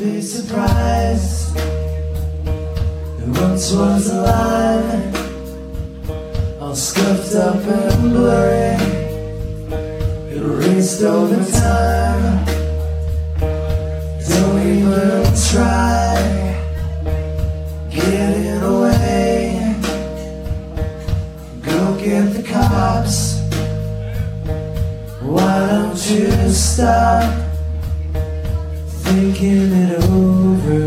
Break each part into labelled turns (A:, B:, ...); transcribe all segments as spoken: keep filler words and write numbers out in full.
A: be surprised. It once was alive, all scuffed up and blurry, erased over time. Don't even try getting away. Go get the cops. Why don't you stop thinking it over,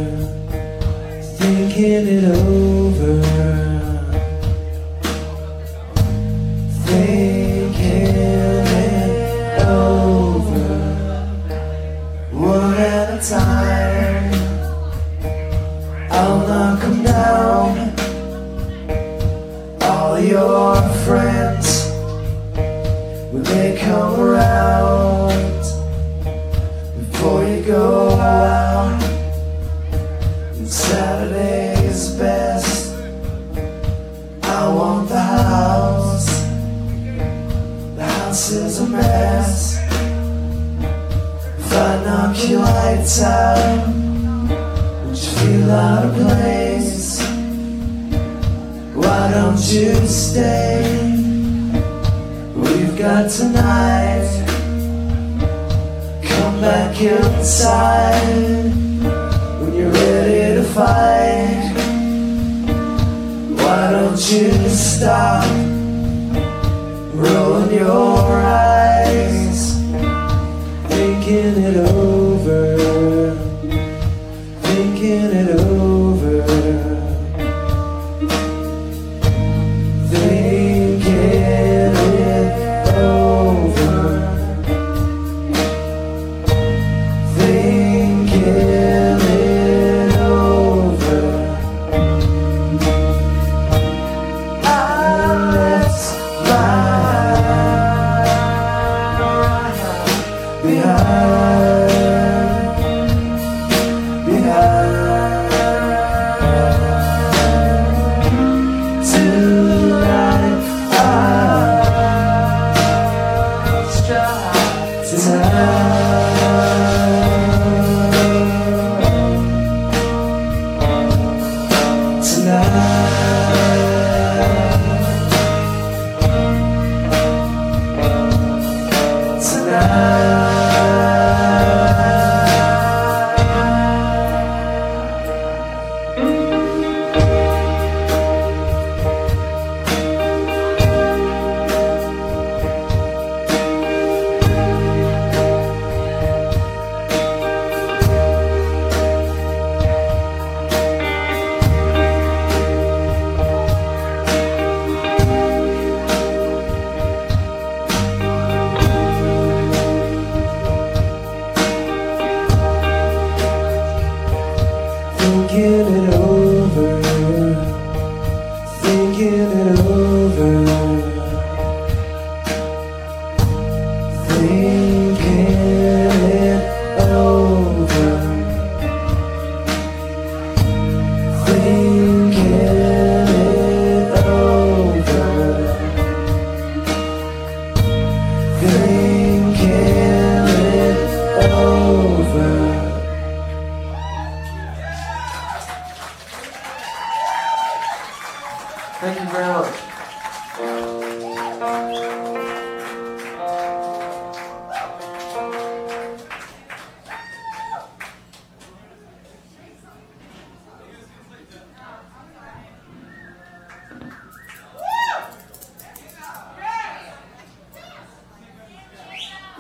A: thinking it over, thinking it over, one at a time. I'll knock 'em down, all your friends, when they come around. Before you go out, and Saturday is best. I want the house, the house is a mess. If I knock your lights out, would you feel out of place? Why don't you stay? We've got tonight. Come back inside when you're ready to fight. Why don't you stop rolling your